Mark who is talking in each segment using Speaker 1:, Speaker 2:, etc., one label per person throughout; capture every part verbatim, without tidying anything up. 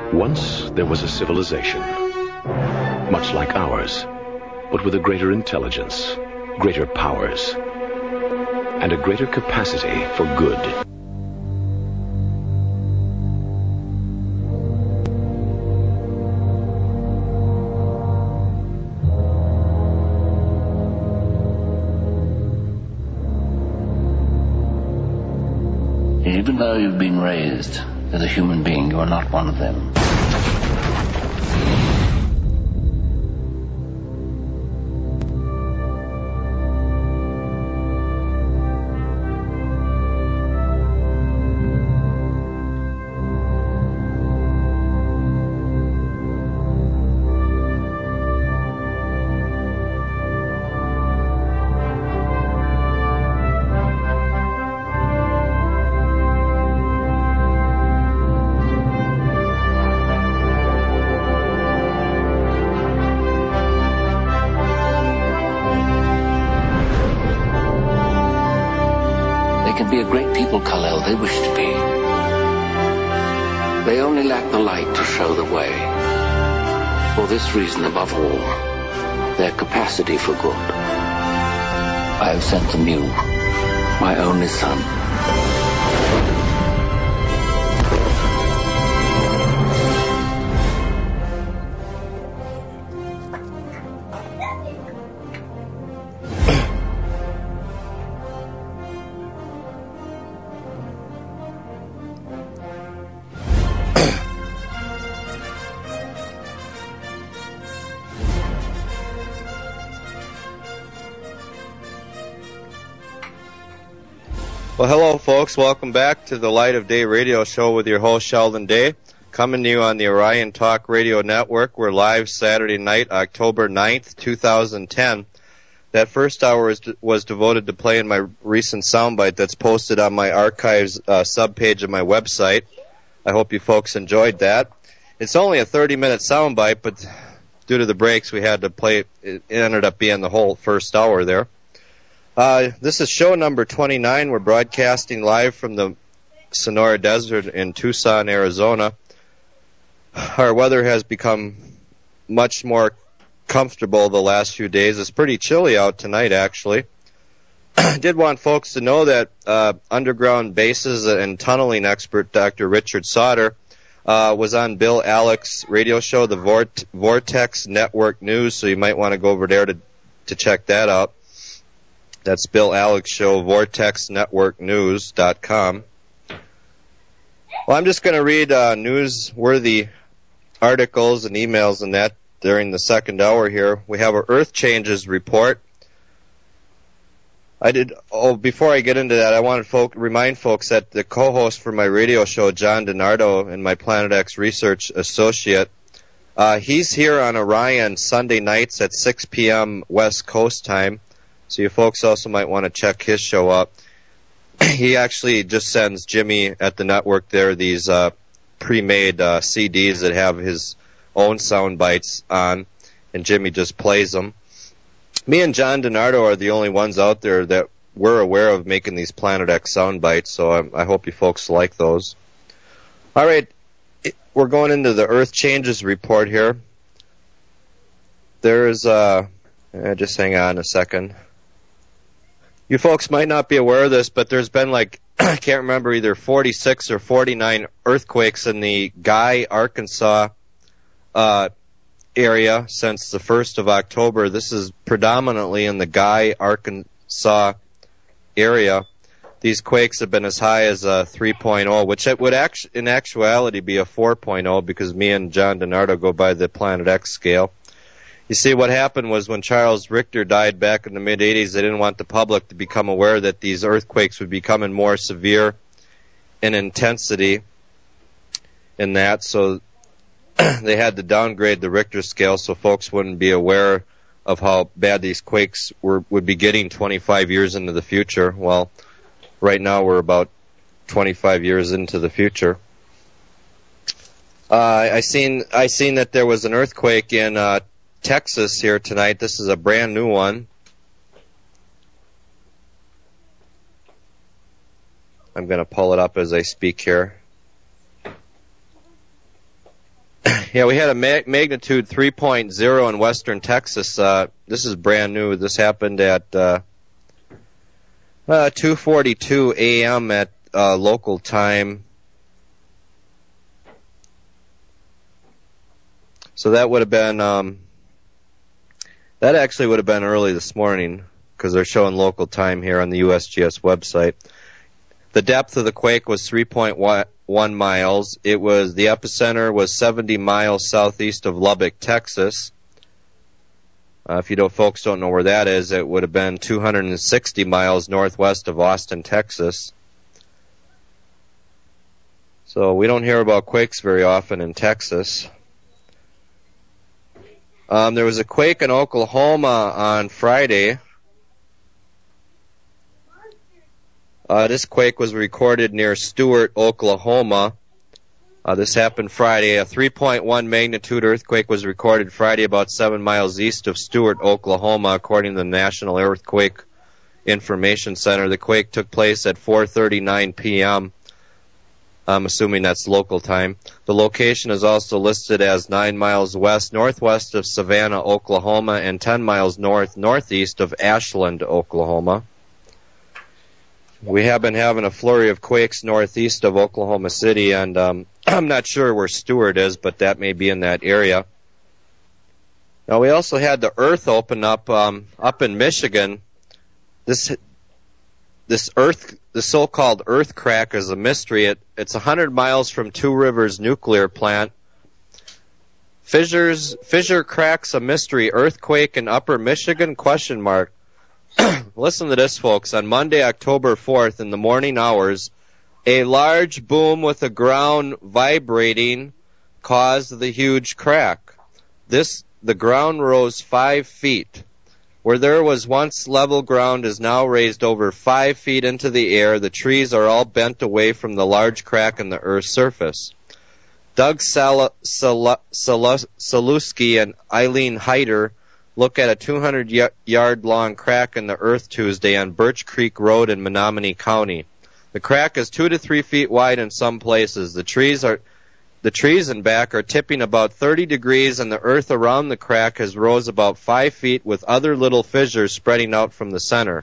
Speaker 1: Once there was a civilization, much like ours, but with a greater intelligence, greater powers, and a greater capacity for good.
Speaker 2: Even though you've been raised as a human being, you are not one of them. Be a great people, Kal-El, they wish to be. They only lack the light to show the way. For this reason, above all, their capacity for good. I have sent them you, my only son.
Speaker 3: Well, hello, folks. Welcome back to the Light of Day radio show with your host, Sheldon Day, coming to you on the Orion Talk Radio Network. We're live Saturday night, October ninth, two thousand ten. That first hour was, was devoted to playing my recent soundbite that's posted on my archives uh, subpage of my website. I hope you folks enjoyed that. It's only a thirty-minute soundbite, but due to the breaks, we had to play. It ended up being the whole first hour there. Uh, this is show number twenty-nine. We're broadcasting live from the Sonora Desert in Tucson, Arizona. Our weather has become much more comfortable the last few days. It's pretty chilly out tonight, actually. I did want folks to know that uh, underground bases and tunneling expert Doctor Richard Sauter uh, was on Bill Alex' radio show, the Vort- Vortex Network News, so you might want to go over there to, to check that out. That's Bill Alex' show, vortex network news dot com. Well, I'm just going to read uh, newsworthy articles and emails and that during the second hour here. We have our Earth Changes report. I did. Oh, before I get into that, I want to folk, remind folks that the co-host for my radio show, John DiNardo, and my Planet X research associate, uh, he's here on Orion Sunday nights at six p.m. West Coast time. So you folks also might want to check his show out. He actually just sends Jimmy at the network there these uh, pre-made uh, C Ds that have his own sound bites on, and Jimmy just plays them. Me and John DiNardo are the only ones out there that we're aware of making these Planet X sound bites, so I, I hope you folks like those. All right, we're going into the Earth Changes report here. There's, uh, just hang on a second. You folks might not be aware of this, but there's been like, I can't remember, either forty-six or forty-nine earthquakes in the Guy, Arkansas uh, area since the first of October. This is predominantly in the Guy, Arkansas area. These quakes have been as high as a three point oh, which it would actu- in actuality be a four point oh because me and John DiNardo go by the Planet X scale. You see, what happened was when Charles Richter died back in the mid-eighties, they didn't want the public to become aware that these earthquakes would become more severe in intensity in that, so they had to downgrade the Richter scale so folks wouldn't be aware of how bad these quakes were, would be getting twenty-five years into the future. Well, right now we're about twenty-five years into the future. Uh, I seen I seen that there was an earthquake in uh, Texas here tonight. This is a brand new one. I'm going to pull it up as I speak here. Yeah, we had a ma- magnitude three point oh in western Texas. Uh, this is brand new. This happened at uh, uh, two forty-two a.m. at uh, local time. So that would have been, um, that actually would have been early this morning because they're showing local time here on the U S G S website. The depth of the quake was three point one miles. It was, the epicenter was seventy miles southeast of Lubbock, Texas. Uh, if you don't, folks don't know where that is, it would have been two hundred sixty miles northwest of Austin, Texas. So we don't hear about quakes very often in Texas. Um, there was a quake in Oklahoma on Friday. Uh, this quake was recorded near Stewart, Oklahoma. Uh, this happened Friday. A three point one magnitude earthquake was recorded Friday about seven miles east of Stewart, Oklahoma, according to the National Earthquake Information Center. The quake took place at four thirty-nine p.m. I'm assuming that's local time. The location is also listed as nine miles west, northwest of Savannah, Oklahoma, and ten miles north, northeast of Ashland, Oklahoma. We have been having a flurry of quakes northeast of Oklahoma City, and um, I'm not sure where Stewart is, but that may be in that area. Now, we also had the earth open up um, up in Michigan. This this earth, the so-called earth crack, is a mystery. It, it's one hundred miles from Two Rivers nuclear plant. Fissures, fissure cracks a mystery. Earthquake in Upper Michigan? Question mark. Listen to this, folks. On Monday, October fourth, in the morning hours, a large boom with the ground vibrating caused the huge crack. This, the ground rose five feet. Where there was once level ground is now raised over five feet into the air. The trees are all bent away from the large crack in the Earth's surface. Doug Sal- Sal- Sal- Saluski and Eileen Heider look at a two hundred yard long crack in the Earth Tuesday on Birch Creek Road in Menominee County. The crack is two to three feet wide in some places. The trees are The trees and back are tipping about thirty degrees, and the earth around the crack has rose about five feet with other little fissures spreading out from the center.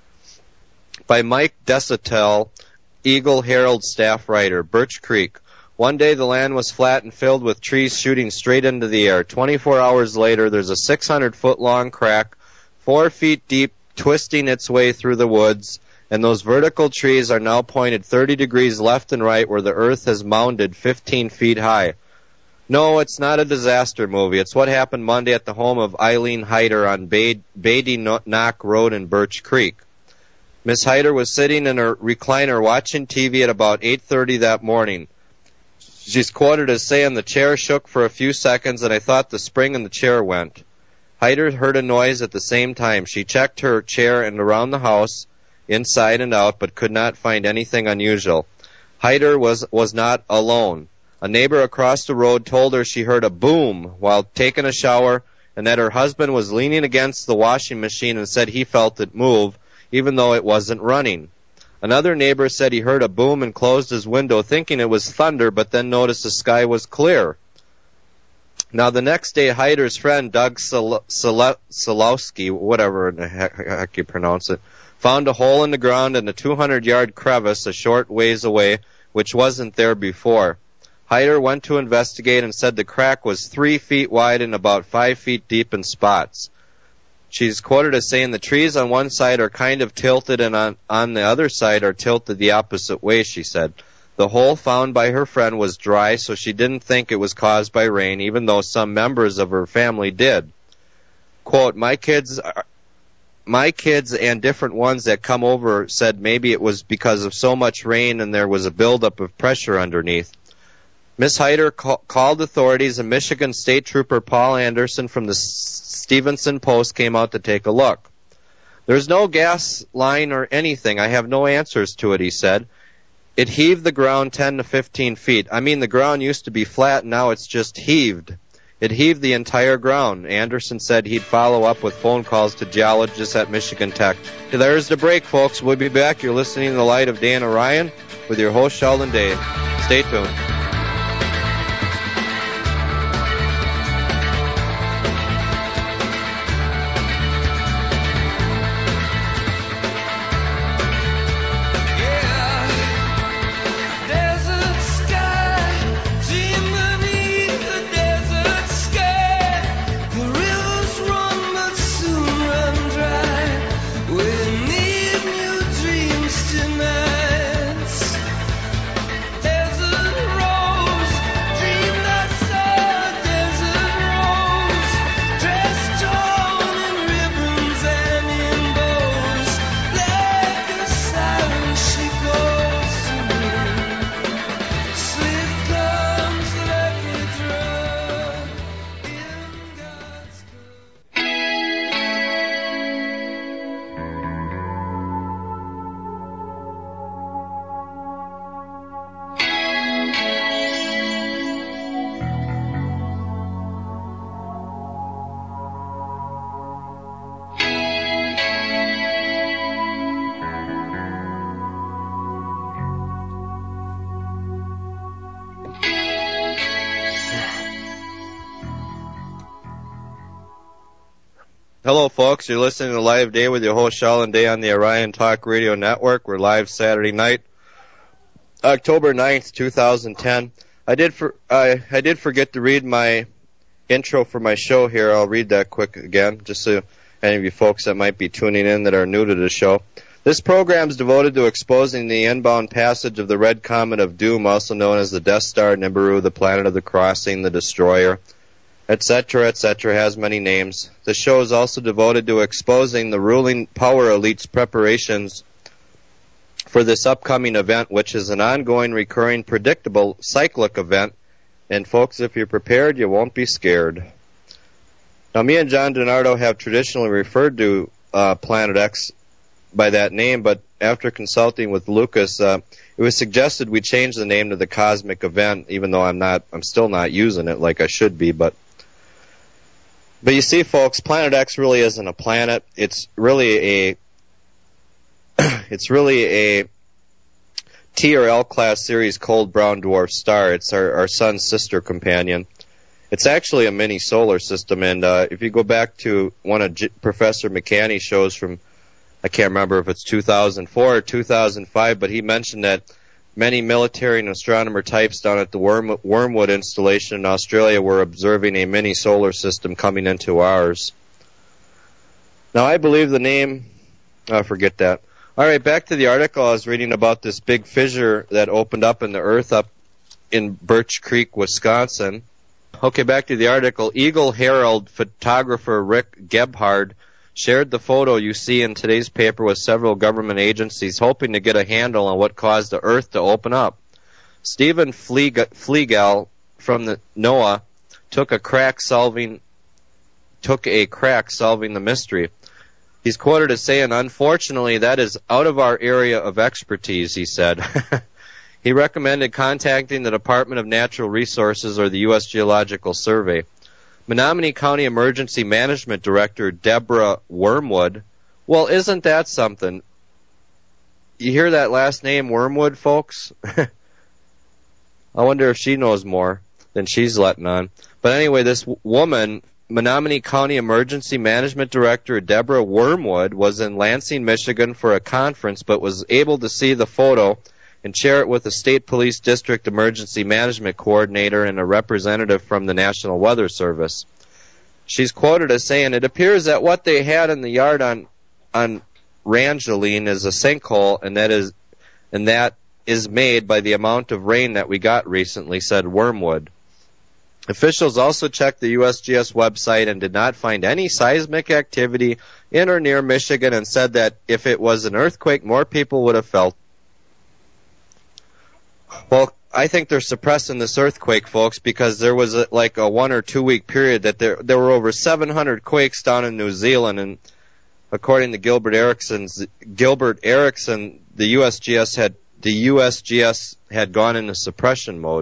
Speaker 3: By Mike Desautels, Eagle Herald staff writer, Birch Creek. One day the land was flat and filled with trees shooting straight into the air. twenty-four hours later, there's a six hundred foot long crack, four feet deep, twisting its way through the woods. And those vertical trees are now pointed thirty degrees left and right where the earth has mounded fifteen feet high. No, it's not a disaster movie. It's what happened Monday at the home of Eileen Heider on Beatty Knock Road in Birch Creek. Miss Heider was sitting in her recliner watching T V at about eight thirty that morning. She's quoted as saying, "The chair shook for a few seconds and I thought the spring in the chair went." Heider heard a noise at the same time. She checked her chair and around the house, inside and out, but could not find anything unusual. Heider was, was not alone. A neighbor across the road told her she heard a boom while taking a shower and that her husband was leaning against the washing machine and said he felt it move, even though it wasn't running. Another neighbor said he heard a boom and closed his window thinking it was thunder, but then noticed the sky was clear. Now, the next day, Heider's friend, Doug Salowski, whatever the heck, heck you pronounce it, found a hole in the ground in a two hundred yard crevice a short ways away, which wasn't there before. Heider went to investigate and said the crack was three feet wide and about five feet deep in spots. She's quoted as saying the trees on one side are kind of tilted and on, on the other side are tilted the opposite way, she said. The hole found by her friend was dry, so she didn't think it was caused by rain, even though some members of her family did. Quote, my kids are My kids and different ones that come over said maybe it was because of so much rain and there was a buildup of pressure underneath. Miss Heider ca- called authorities, and Michigan State Trooper Paul Anderson from the Stevenson Post came out to take a look. There's no gas line or anything. I have no answers to it, he said. It heaved the ground ten to fifteen feet. I mean, the ground used to be flat, now it's just heaved. It heaved the entire ground. Anderson said he'd follow up with phone calls to geologists at Michigan Tech. There's the break, folks. We'll be back. You're listening to The Light of Day and Orion with your host, Sheldon Day. Stay tuned. Hello, folks. You're listening to Live Day with your host, Sheldon Day, on the Orion Talk Radio Network. We're live Saturday night, October ninth, twenty ten. I did for I I did forget to read my intro for my show here. I'll read that quick again, just so any of you folks that might be tuning in that are new to the show. This program is devoted to exposing the inbound passage of the Red Comet of Doom, also known as the Death Star, Nibiru, the Planet of the Crossing, the Destroyer, et cetera, et cetera, has many names. The show is also devoted to exposing the ruling power elite's preparations for this upcoming event, which is an ongoing, recurring, predictable, cyclic event. And folks, if you're prepared, you won't be scared. Now, me and John DiNardo have traditionally referred to uh, Planet X by that name, but after consulting with Lucas, uh, it was suggested we change the name to the Cosmic Event, even though I'm not, I'm still not using it like I should be. But, but you see, folks, Planet X really isn't a planet. It's really a, it's really a T or L class series cold brown dwarf star. It's our, our sun's sister companion. It's actually a mini solar system, and uh, if you go back to one of G- Professor McCanney's shows from, I can't remember if it's two thousand four or two thousand five, but he mentioned that many military and astronomer types down at the Worm- Wormwood installation in Australia were observing a mini solar system coming into ours. Now, I believe the name, oh, forget that. All right, back to the article. I was reading about this big fissure that opened up in the earth up in Birch Creek, Wisconsin. Okay, back to the article. Eagle Herald photographer Rick Gebhard shared the photo you see in today's paper with several government agencies, hoping to get a handle on what caused the earth to open up. Stephen Flegel from the NOAA took a crack solving took a crack solving the mystery. He's quoted as saying, "Unfortunately, that is out of our area of expertise," he said. He recommended contacting the Department of Natural Resources or the U S Geological Survey. Menominee County Emergency Management Director Deborah Wormwood. Well, isn't that something? You hear that last name, Wormwood, folks? I wonder if she knows more than she's letting on. But anyway, this w- woman, Menominee County Emergency Management Director Deborah Wormwood, was in Lansing, Michigan for a conference, but was able to see the photo and share it with the State Police District Emergency Management Coordinator and a representative from the National Weather Service. She's quoted as saying, "It appears that what they had in the yard on on Rangeline is a sinkhole, and that is and that is made by the amount of rain that we got recently," said Wormwood. Officials also checked the U S G S website and did not find any seismic activity in or near Michigan, and said that if it was an earthquake, more people would have felt. Well, I think they're suppressing this earthquake, folks, because there was a, like a one or two week period that there there were over seven hundred quakes down in New Zealand, and according to Gilbert Erickson's Gilbert Erickson, the U S G S had the U S G S had gone into suppression mode.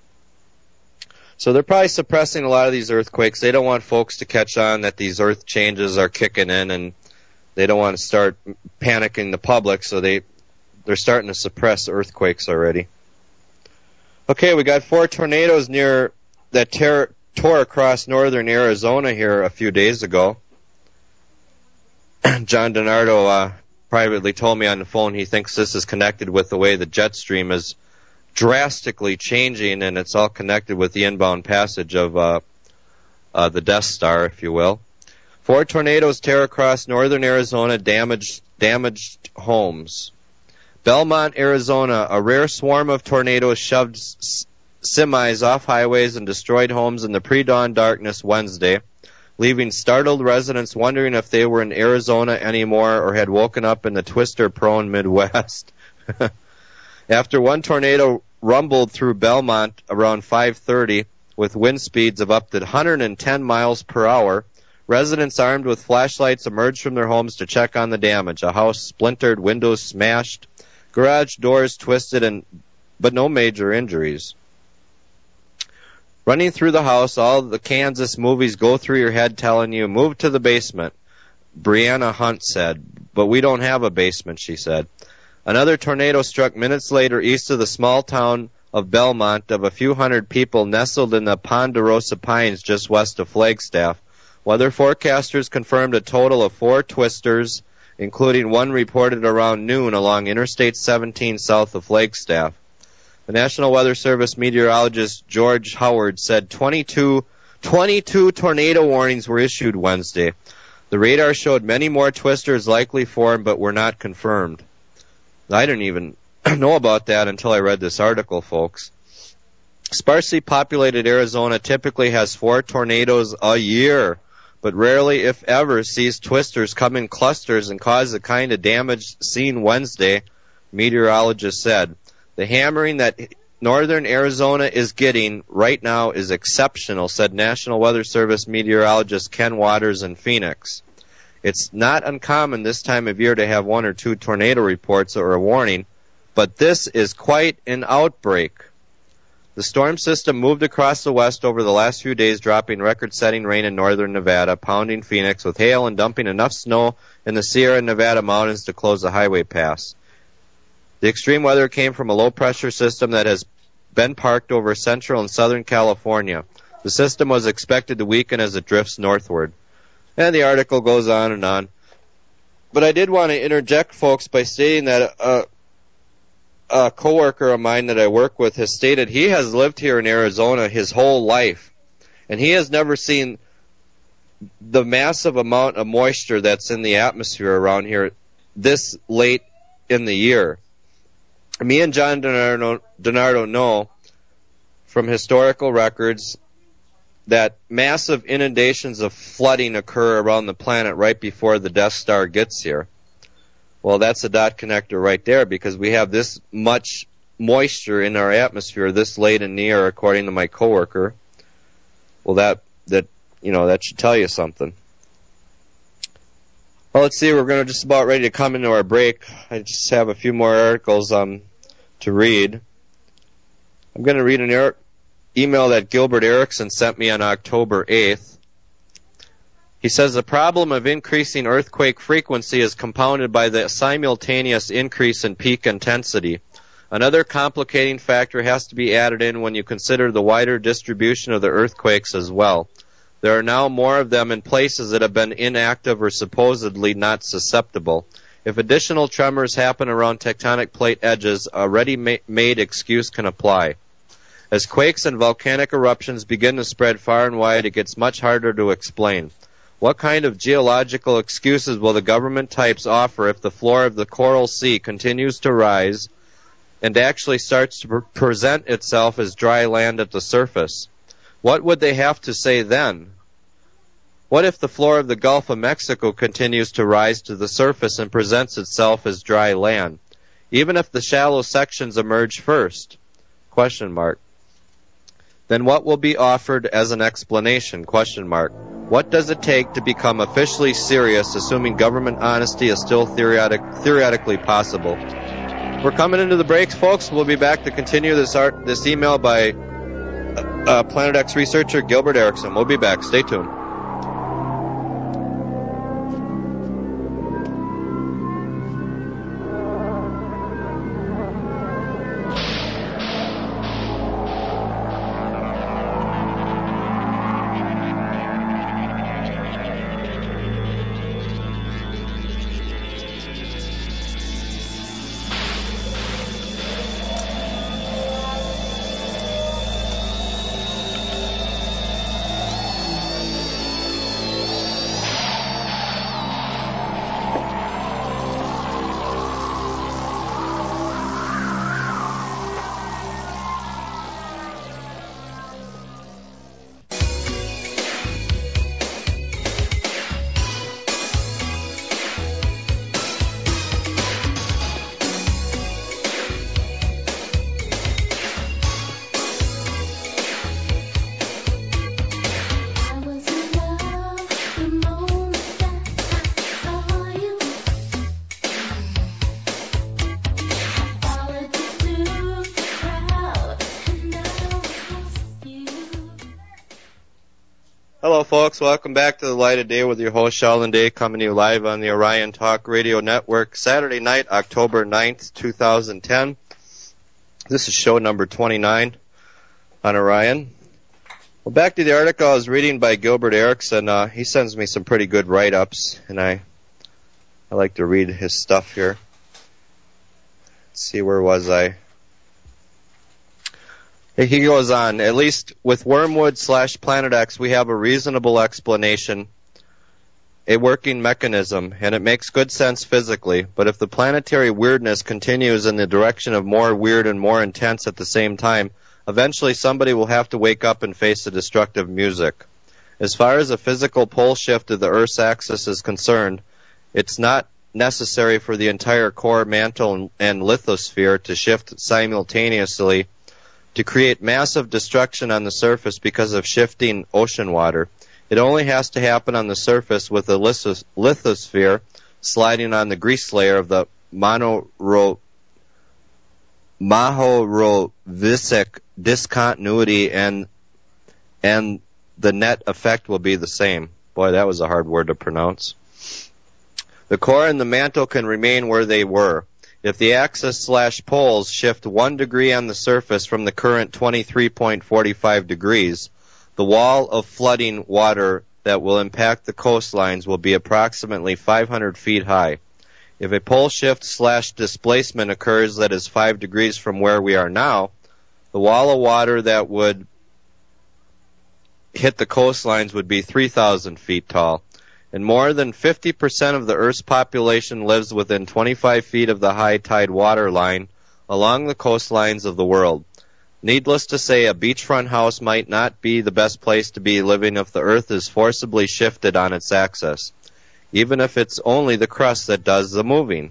Speaker 3: So they're probably suppressing a lot of these earthquakes. They don't want folks to catch on that these earth changes are kicking in, and they don't want to start panicking the public, so they they're starting to suppress earthquakes already. Okay, we got four tornadoes near that ter- tore across northern Arizona here a few days ago. John DiNardo uh, privately told me on the phone he thinks this is connected with the way the jet stream is drastically changing, and it's all connected with the inbound passage of uh, uh, the Death Star, if you will. Four tornadoes tear across northern Arizona, damaged damaged homes. Belmont, Arizona, a rare swarm of tornadoes shoved s- semis off highways and destroyed homes in the pre-dawn darkness Wednesday, leaving startled residents wondering if they were in Arizona anymore or had woken up in the twister-prone Midwest. After one tornado rumbled through Belmont around five thirty with wind speeds of up to one hundred ten miles per hour, residents armed with flashlights emerged from their homes to check on the damage. A house splintered, windows smashed, garage doors twisted, and but no major injuries. Running through the house, all the Kansas movies go through your head telling you, "Move to the basement," Brianna Hunt said. "But we don't have a basement," she said. Another tornado struck minutes later east of the small town of Belmont of a few hundred people nestled in the Ponderosa Pines just west of Flagstaff. Weather forecasters confirmed a total of four twisters, including one reported around noon along Interstate seventeen south of Flagstaff. The National Weather Service meteorologist George Howard said twenty-two, twenty-two tornado warnings were issued Wednesday. The radar showed many more twisters likely formed but were not confirmed. I didn't even know about that until I read this article, folks. Sparsely populated Arizona typically has four tornadoes a year, but rarely, if ever, sees twisters come in clusters and cause the kind of damage seen Wednesday, meteorologists said. The hammering that northern Arizona is getting right now is exceptional, said National Weather Service meteorologist Ken Waters in Phoenix. It's not uncommon this time of year to have one or two tornado reports or a warning, but this is quite an outbreak. The storm system moved across the west over the last few days, dropping record-setting rain in northern Nevada, pounding Phoenix with hail and dumping enough snow in the Sierra Nevada mountains to close the highway pass. The extreme weather came from a low-pressure system that has been parked over central and southern California. The system was expected to weaken as it drifts northward. And the article goes on and on. But I did want to interject, folks, by stating that a, a coworker of mine that I work with has stated he has lived here in Arizona his whole life, and he has never seen the massive amount of moisture that's in the atmosphere around here this late in the year. Me and John Donardo, Donardo know from historical records that massive inundations of flooding occur around the planet right before the Death Star gets here. Well, that's a dot connector right there, because we have this much moisture in our atmosphere this late in the year, according to my coworker. Well, that that you know that should tell you something. Well, let's see. We're going to just about ready to come into our break. I just have a few more articles um to read. I'm going to read an er- email that Gilbert Erickson sent me on October eighth. He says the problem of increasing earthquake frequency is compounded by the simultaneous increase in peak intensity. Another complicating factor has to be added in when you consider the wider distribution of the earthquakes as well. There are now more of them in places that have been inactive or supposedly not susceptible. If additional tremors happen around tectonic plate edges, a ready-made excuse can apply. As quakes and volcanic eruptions begin to spread far and wide, it gets much harder to explain. What kind of geological excuses will the government types offer if the floor of the Coral Sea continues to rise and actually starts to pre- present itself as dry land at the surface? What would they have to say then? What if the floor of the Gulf of Mexico continues to rise to the surface and presents itself as dry land? Even if the shallow sections emerge first? Question mark. Then what will be offered as an explanation? Question mark. What does it take to become officially serious, assuming government honesty is still theoretic, theoretically possible? We're coming into the breaks, folks. We'll be back to continue this art, this email by uh, Planet X researcher Gilbert Erickson. We'll be back. Stay tuned. Hello, folks. Welcome back to the Light of Day with your host, Sheldon Day, coming to you live on the Orion Talk Radio Network, Saturday night, October ninth, twenty ten. This is show number twenty-nine on Orion. Well, back to the article I was reading by Gilbert Erickson. Uh, he sends me some pretty good write-ups, and I I like to read his stuff here. Let's see, where was I? He goes on, at least with Wormwood slash Planet X, we have a reasonable explanation, a working mechanism, and it makes good sense physically. But if the planetary weirdness continues in the direction of more weird and more intense at the same time, eventually somebody will have to wake up and face the destructive music. As far as a physical pole shift of the Earth's axis is concerned, it's not necessary for the entire core, mantle, and, and lithosphere to shift simultaneously to create massive destruction on the surface because of shifting ocean water. It only has to happen on the surface with the lithos- lithosphere sliding on the grease layer of the monoro- Mahorovičić discontinuity, and and the net effect will be the same. Boy, that was a hard word to pronounce. The core and the mantle can remain where they were. If the axis slash poles shift one degree on the surface from the current twenty-three point four five degrees, the wall of flooding water that will impact the coastlines will be approximately five hundred feet high. If a pole shift slash displacement occurs that is five degrees from where we are now, the wall of water that would hit the coastlines would be three thousand feet tall. And more than fifty percent of the Earth's population lives within twenty-five feet of the high tide water line along the coastlines of the world. Needless to say, a beachfront house might not be the best place to be living if the Earth is forcibly shifted on its axis, even if it's only the crust that does the moving.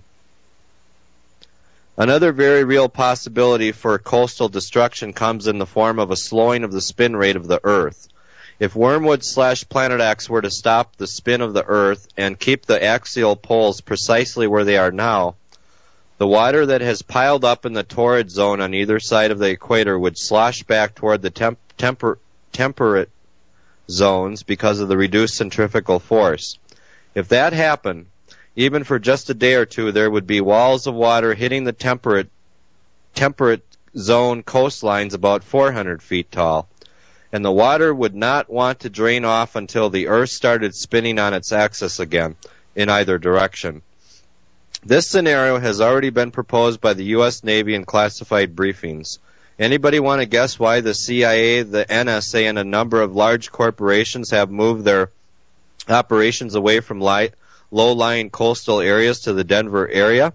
Speaker 3: Another very real possibility for coastal destruction comes in the form of a slowing of the spin rate of the Earth. If Wormwood slash Planet X were to stop the spin of the Earth and keep the axial poles precisely where they are now, the water that has piled up in the torrid zone on either side of the equator would slosh back toward the temp- temper- temperate zones because of the reduced centrifugal force. If that happened, even for just a day or two, there would be walls of water hitting the temperate temperate zone coastlines about four hundred feet tall, and the water would not want to drain off until the Earth started spinning on its axis again, in either direction. This scenario has already been proposed by the U S Navy in classified briefings. Anybody want to guess why the C I A, the N S A, and a number of large corporations have moved their operations away from light, low-lying coastal areas to the Denver area?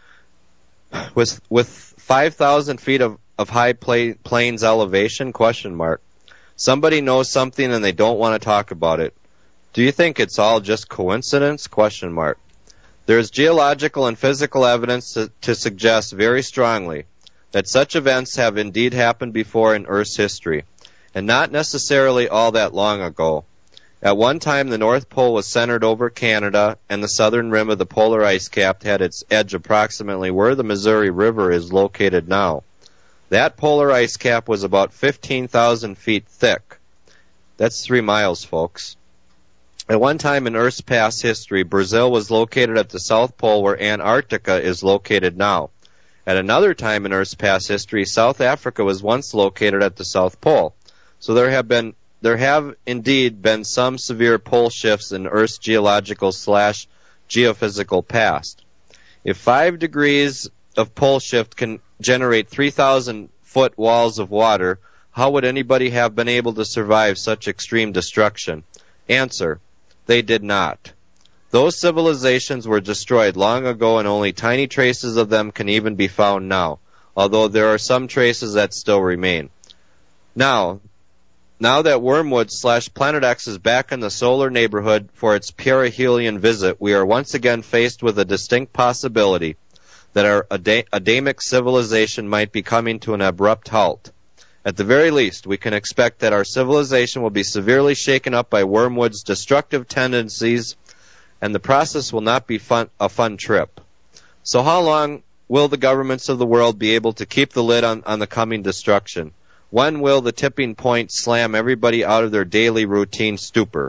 Speaker 3: With with five thousand feet of, of high pla- plains elevation? Question mark. Somebody knows something and they don't want to talk about it. Do you think it's all just coincidence? Question mark. There is geological and physical evidence to, to suggest very strongly that such events have indeed happened before in Earth's history, and not necessarily all that long ago. At one time, the North Pole was centered over Canada, and the southern rim of the polar ice cap had its edge approximately where the Missouri River is located now. That polar ice cap was about fifteen thousand feet thick. That's three miles, folks. At one time in Earth's past history, Brazil was located at the South Pole where Antarctica is located now. At another time in Earth's past history, South Africa was once located at the South Pole. So there have been there have indeed been some severe pole shifts in Earth's geological slash geophysical past. If five degrees of pole shift can generate three thousand foot walls of water, how would anybody have been able to survive such extreme destruction? Answer: they did not. Those civilizations were destroyed long ago, and only tiny traces of them can even be found now, although there are some traces that still remain. Now, now that Wormwood slash Planet X is back in the solar neighborhood for its perihelion visit, we are once again faced with a distinct possibility that our Ad- Adamic civilization might be coming to an abrupt halt. At the very least, we can expect that our civilization will be severely shaken up by Wormwood's destructive tendencies, and the process will not be fun, a fun trip. So how long will the governments of the world be able to keep the lid on, on the coming destruction? When will the tipping point slam everybody out of their daily routine stupor?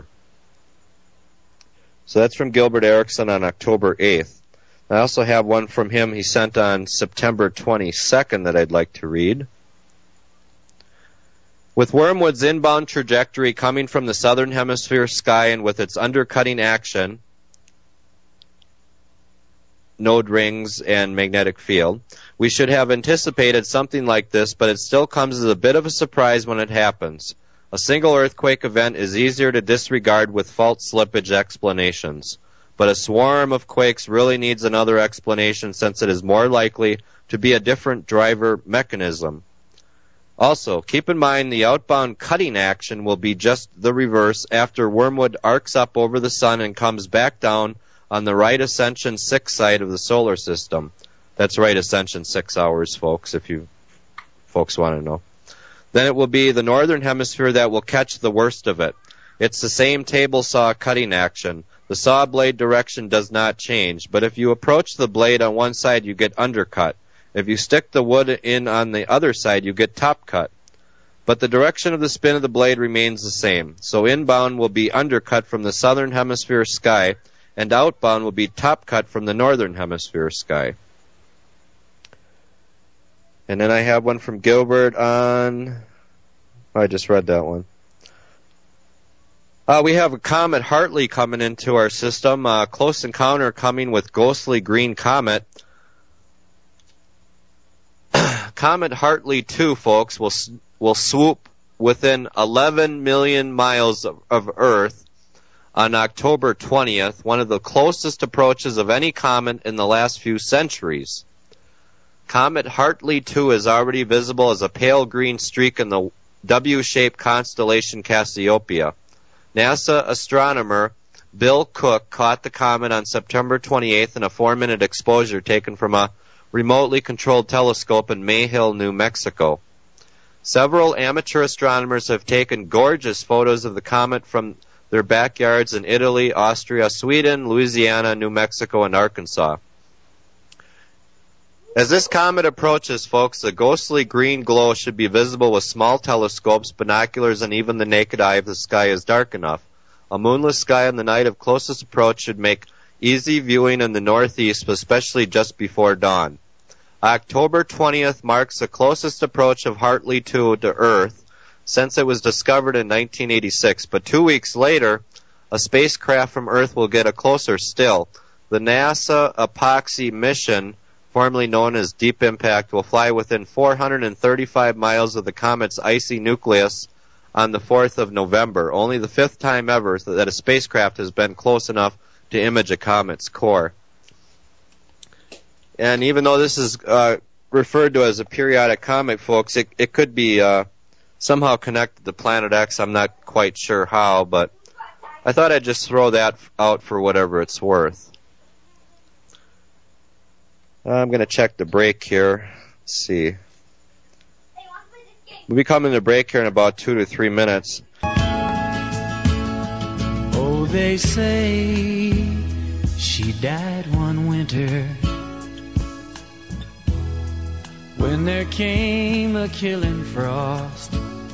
Speaker 3: So that's from Gilbert Erickson on October eighth. I also have one from him he sent on September twenty-second that I'd like to read. With Wormwood's inbound trajectory coming from the southern hemisphere sky and with its undercutting action, node rings, and magnetic field, we should have anticipated something like this, but it still comes as a bit of a surprise when it happens. A single earthquake event is easier to disregard with fault slippage explanations, but a swarm of quakes really needs another explanation since it is more likely to be a different driver mechanism. Also, keep in mind the outbound cutting action will be just the reverse after Wormwood arcs up over the sun and comes back down on the right ascension six side of the solar system. That's right ascension six hours, folks, if you folks want to know. Then it will be the northern hemisphere that will catch the worst of it. It's the same table saw cutting action. The saw blade direction does not change, but if you approach the blade on one side, you get undercut. If you stick the wood in on the other side, you get top cut. But the direction of the spin of the blade remains the same. So inbound will be undercut from the southern hemisphere sky, and outbound will be top cut from the northern hemisphere sky. And then I have one from Gilbert on... Oh, I just read that one. Uh, we have a comet Hartley coming into our system. Uh, close encounter coming with ghostly green comet. Comet Hartley two, folks, will will swoop within eleven million miles of, of Earth on October twentieth, one of the closest approaches of any comet in the last few centuries. Comet Hartley two is already visible as a pale green streak in the W-shaped constellation Cassiopeia. NASA astronomer Bill Cook caught the comet on September twenty-eighth in a four-minute exposure taken from a remotely controlled telescope in Mayhill, New Mexico. Several amateur astronomers have taken gorgeous photos of the comet from their backyards in Italy, Austria, Sweden, Louisiana, New Mexico, and Arkansas. As this comet approaches, folks, the ghostly green glow should be visible with small telescopes, binoculars, and even the naked eye if the sky is dark enough. A moonless sky on the night of closest approach should make easy viewing in the northeast, especially just before dawn. October twentieth marks the closest approach of Hartley two to Earth since it was discovered in nineteen eighty-six, but two weeks later, a spacecraft from Earth will get a closer still. The NASA Epoxy mission, formerly known as Deep Impact, will fly within four hundred thirty-five miles of the comet's icy nucleus on the fourth of November, only the fifth time ever that a spacecraft has been close enough to image a comet's core. And even though this is uh, referred to as a periodic comet, folks, it, it could be uh, somehow connected to Planet X. I'm not quite sure how, but I thought I'd just throw that out for whatever it's worth. I'm going to check the break here. Let's see. We'll be coming to break here in about two to three minutes.
Speaker 4: Oh, they say she died one winter when there came a killing frost,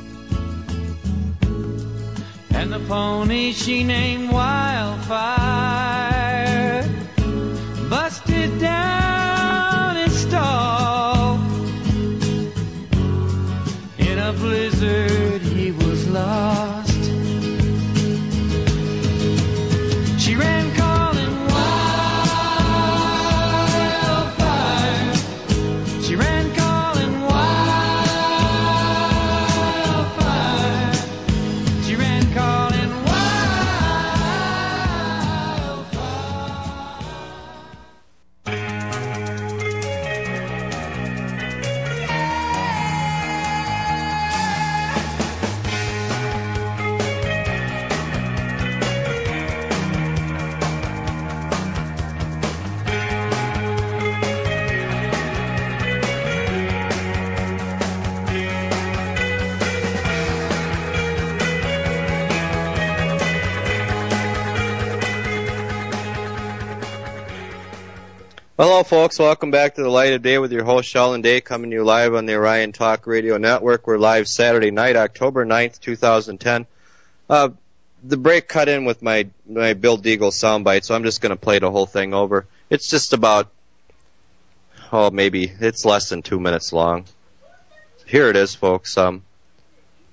Speaker 4: and the pony she named Wildfire busted down and stalled. In a blizzard he was lost. She ran calling wildfire. She ran calling wildfire. She ran calling
Speaker 3: Hello, folks. Welcome back to the Light of Day with your host, Sheldon Day, coming to you live on the Orion Talk Radio Network. We're live Saturday night, October ninth, twenty ten. Uh, the break cut in with my, my Bill Deagle soundbite, so I'm just going to play the whole thing over. It's just about, oh, maybe, it's less than two minutes long. Here it is, folks. Um,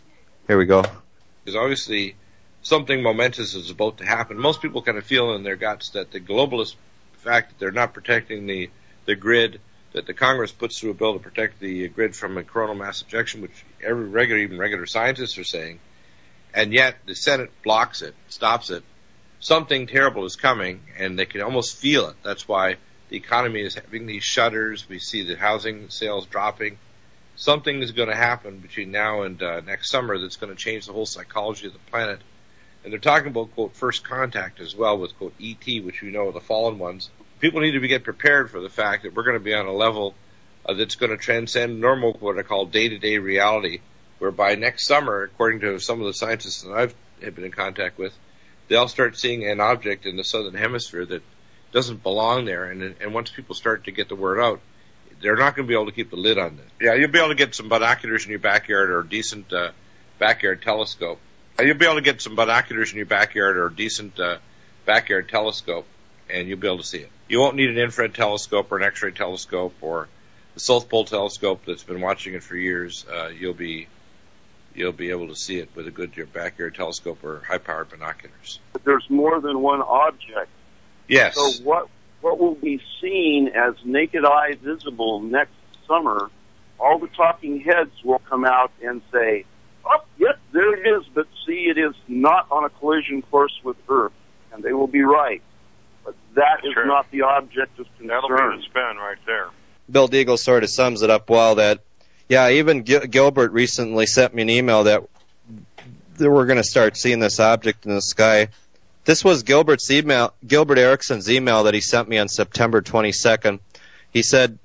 Speaker 3: Here we go.
Speaker 5: Because obviously something momentous is about to happen. Most people kind of feel in their guts that the globalist fact that they're not protecting the, the grid, that the Congress puts through a bill to protect the grid from a coronal mass ejection, which every regular, even regular scientists are saying, and yet the Senate blocks it, stops it. Something terrible is coming, and they can almost feel it. That's why the economy is having these shudders. We see the housing sales dropping. Something is going to happen between now and uh, next summer that's going to change the whole psychology of the planet. And they're talking about, quote, first contact as well with, quote, E T, which we know are the fallen ones. People need to be get prepared for the fact that we're going to be on a level uh, that's going to transcend normal, what I call day-to-day reality, whereby next summer, according to some of the scientists that I've been in contact with, they'll start seeing an object in the southern hemisphere that doesn't belong there. And, and once people start to get the word out, they're not going to be able to keep the lid on this. Yeah, you'll be able to get some binoculars in your backyard or a decent uh, backyard telescope. You'll be able to get some binoculars in your backyard or a decent uh, backyard telescope, and you'll be able to see it. You won't need an infrared telescope or an X-ray telescope or the South Pole telescope that's been watching it for years. Uh, you'll be you'll be able to see it with a good backyard telescope or high-powered binoculars.
Speaker 6: But there's more than one object.
Speaker 5: Yes.
Speaker 6: So what what will be seen as naked eye visible next summer, all the talking heads will come out and say, oh, yes, there it is, but see, it is not on a collision course with Earth, and they will be right. But that is
Speaker 7: Sure.
Speaker 6: not the object of concern.
Speaker 7: That'll be the spin right there.
Speaker 3: Bill Deagle sort of sums it up well that, yeah, even Gil- Gilbert recently sent me an email that, that we're going to start seeing this object in the sky. This was Gilbert's email, Gilbert Erickson's email that he sent me on September twenty-second. He said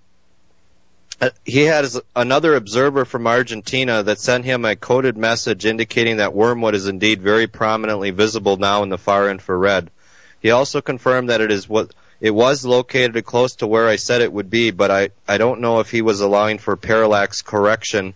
Speaker 3: uh, he has another observer from Argentina that sent him a coded message indicating that Wormwood is indeed very prominently visible now in the far infrared. He also confirmed that it is what it was located close to where I said it would be, but I, I don't know if he was allowing for parallax correction.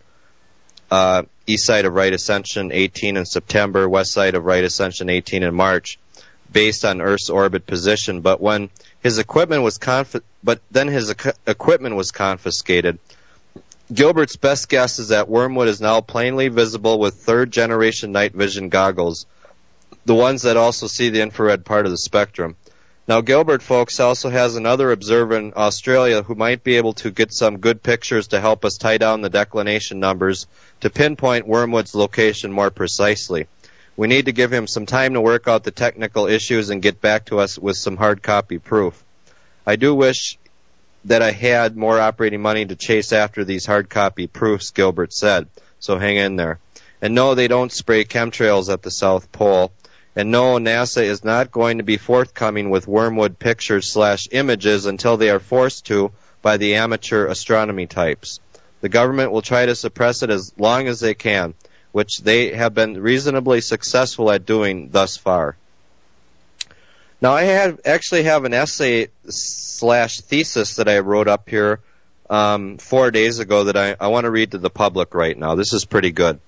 Speaker 3: Uh, east side of right ascension eighteen in September, west side of right ascension eighteen in March, based on Earth's orbit position. But when his equipment was conf- but then his equ- equipment was confiscated. Gilbert's best guess is that Wormwood is now plainly visible with third generation night vision goggles, the ones that also see the infrared part of the spectrum. Now, Gilbert, folks, also has another observer in Australia who might be able to get some good pictures to help us tie down the declination numbers to pinpoint Wormwood's location more precisely. We need to give him some time to work out the technical issues and get back to us with some hard copy proof. I do wish that I had more operating money to chase after these hard copy proofs, Gilbert said, so hang in there. And no, they don't spray chemtrails at the South Pole. And no, NASA is not going to be forthcoming with Wormwood pictures slash images until they are forced to by the amateur astronomy types. The government will try to suppress it as long as they can, which they have been reasonably successful at doing thus far. Now, I have, actually have an essay slash thesis that I wrote up here um, four days ago that I, I want to read to the public right now. This is pretty good.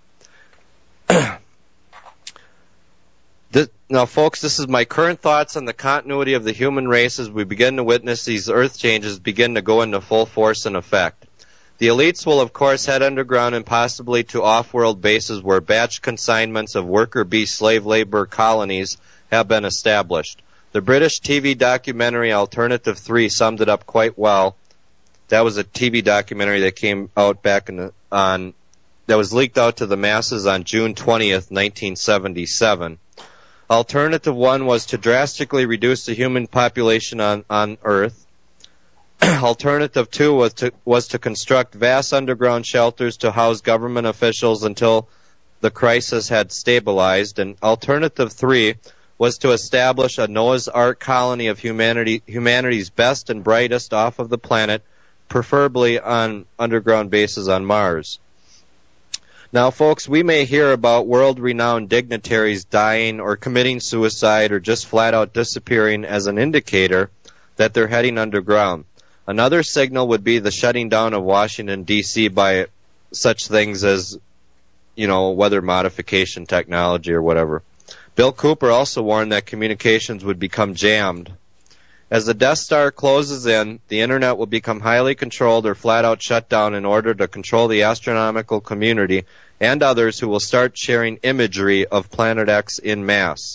Speaker 3: This, now, folks, this is my current thoughts on the continuity of the human race as we begin to witness these earth changes begin to go into full force and effect. The elites will, of course, head underground and possibly to off-world bases where batch consignments of worker bee slave labor colonies have been established. The British T V documentary Alternative three summed it up quite well. That was a T V documentary that came out back in the, on, that was leaked out to the masses on June twentieth, nineteen seventy-seven. Alternative one was to drastically reduce the human population on, on Earth. Alternative two was to, was to construct vast underground shelters to house government officials until the crisis had stabilized. And alternative three was to establish a Noah's Ark colony of humanity, humanity's best and brightest off of the planet, preferably on underground bases on Mars. Now, folks, we may hear about world-renowned dignitaries dying or committing suicide or just flat-out disappearing as an indicator that they're heading underground. Another signal would be the shutting down of Washington, D C by such things as, you know, weather modification technology or whatever. Bill Cooper also warned that communications would become jammed As the Death Star closes in, the internet will become highly controlled or flat out shut down in order to control the astronomical community and others who will start sharing imagery of Planet X in mass.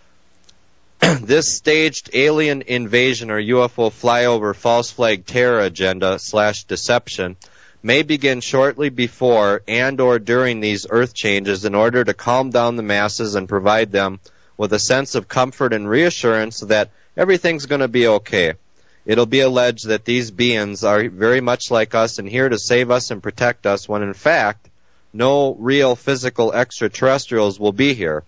Speaker 3: This staged alien invasion or U F O flyover false flag terror agenda slash deception may begin shortly before and or during these earth changes in order to calm down the masses and provide them with a sense of comfort and reassurance that everything's going to be okay. It'll be alleged that these beings are very much like us and here to save us and protect us, when in fact, no real physical extraterrestrials will be here.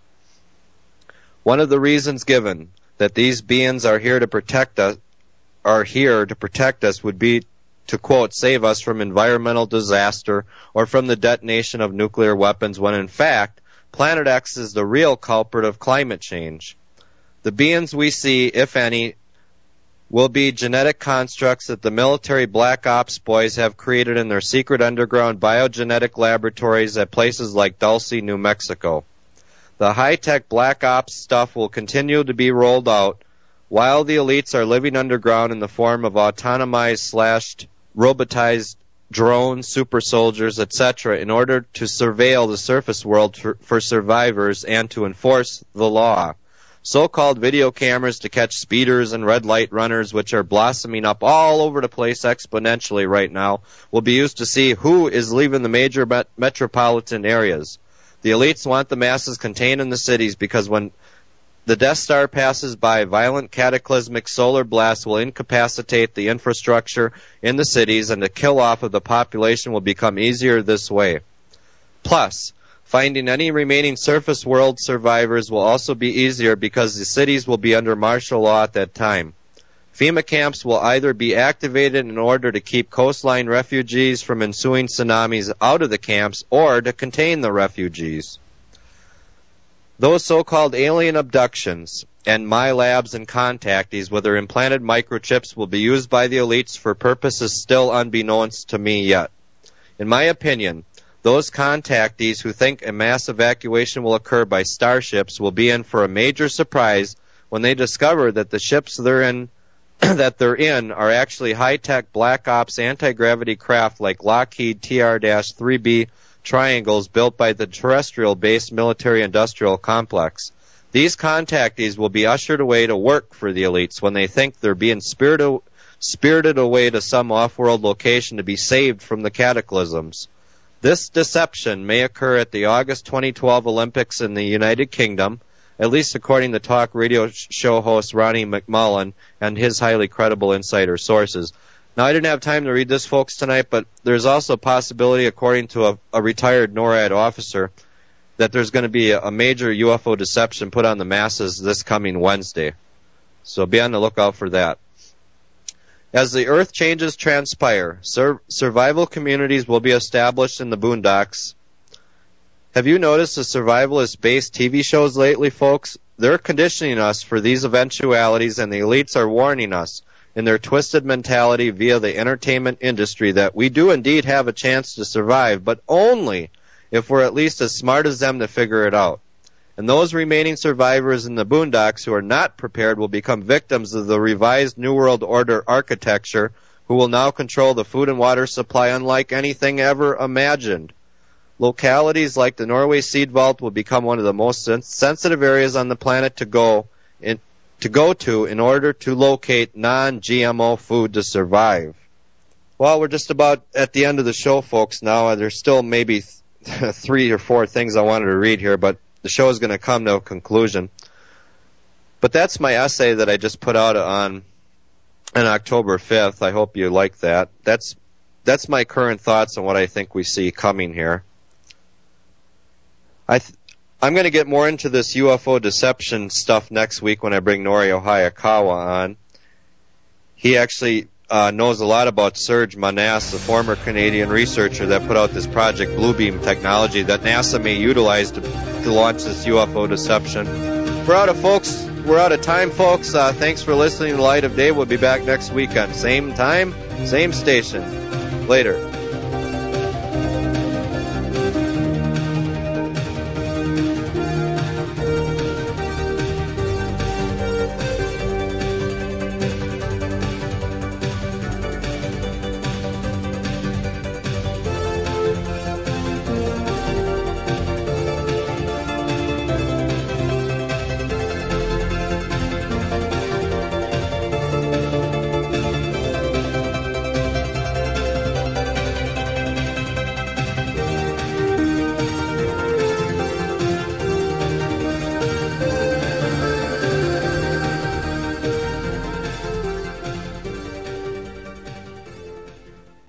Speaker 3: One of the reasons given that these beings are here to protect us, are here to protect us would be to, quote, save us from environmental disaster or from the detonation of nuclear weapons, when in fact, Planet X is the real culprit of climate change. The beings we see, if any, will be genetic constructs that the military black ops boys have created in their secret underground biogenetic laboratories at places like Dulce, New Mexico. The high-tech black ops stuff will continue to be rolled out while the elites are living underground in the form of autonomized slashed robotized drones, super soldiers, et cetera, in order to surveil the surface world for, for survivors and to enforce the law. So-called video cameras to catch speeders and red light runners, which are blossoming up all over the place exponentially right now, will be used to see who is leaving the major met- metropolitan areas. The elites want the masses contained in the cities because when the Death Star passes by, violent cataclysmic solar blasts will incapacitate the infrastructure in the cities, and the kill-off of the population will become easier this way. Plus, finding any remaining surface world survivors will also be easier because the cities will be under martial law at that time. FEMA camps will either be activated in order to keep coastline refugees from ensuing tsunamis out of the camps or to contain the refugees. Those so-called alien abductions and my labs and contactees with their implanted microchips will be used by the elites for purposes still unbeknownst to me yet. In my opinion, those contactees who think a mass evacuation will occur by starships will be in for a major surprise when they discover that the ships they're in that they're in are actually high-tech black ops anti-gravity craft like Lockheed T R three B triangles built by the terrestrial-based military-industrial complex. These contactees will be ushered away to work for the elites when they think they're being spirited, spirited away to some off-world location to be saved from the cataclysms. This deception may occur at the August twenty twelve Olympics in the United Kingdom, at least according to talk radio show host Ronnie McMullen and his highly credible insider sources. Now, I didn't have time to read this, folks, tonight, but there's also a possibility, according to a, a retired NORAD officer, that there's going to be a, a major U F O deception put on the masses this coming Wednesday. So be on the lookout for that. As the Earth changes transpire, sur- survival communities will be established in the boondocks. Have you noticed the survivalist-based T V shows lately, folks? They're conditioning us for these eventualities, and the elites are warning us in their twisted mentality via the entertainment industry that we do indeed have a chance to survive, but only if we're at least as smart as them to figure it out. And those remaining survivors in the boondocks who are not prepared will become victims of the revised New World Order architecture, who will now control the food and water supply unlike anything ever imagined. Localities like the Norway Seed Vault will become one of the most sen- sensitive areas on the planet to go in, to go to in order to locate non-G M O food to survive. Well, we're just about at the end of the show, folks, now. There's still maybe th- three or four things I wanted to read here, but the show is going to come to a conclusion. But that's my essay that I just put out on on October fifth. I hope you like that. That's that's my current thoughts on what I think we see coming here. I th- I'm going to get more into this U F O deception stuff next week when I bring Norio Hayakawa on. He actually uh, knows a lot about Serge Manasse, the former Canadian researcher that put out this project Bluebeam technology that NASA may utilize to, to launch this U F O deception. We're out of folks. We're out of time, folks. Uh, thanks for listening to Light of Day. We'll be back next weekend. Same time, same station. Later.